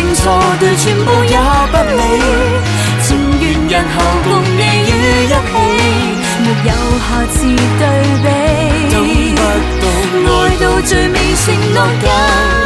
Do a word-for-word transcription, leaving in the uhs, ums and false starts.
認錯對，全部也不理，情願日後共你於一起，沒有下次對比。懂不懂愛到最尾承諾間